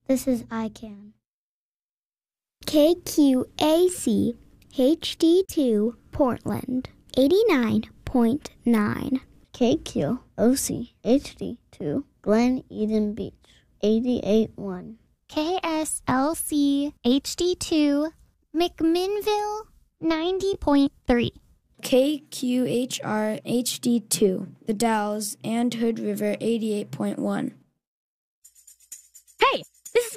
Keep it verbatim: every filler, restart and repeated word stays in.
This is I C A N. K Q A C H D two Portland, eighty-nine point nine. K Q O C H D two Glen Eden Beach, eighty-eight point one. K S L C H D two McMinnville, ninety point three. K Q H R H D two The Dalles and Hood River, eighty-eight point one. Hey, this is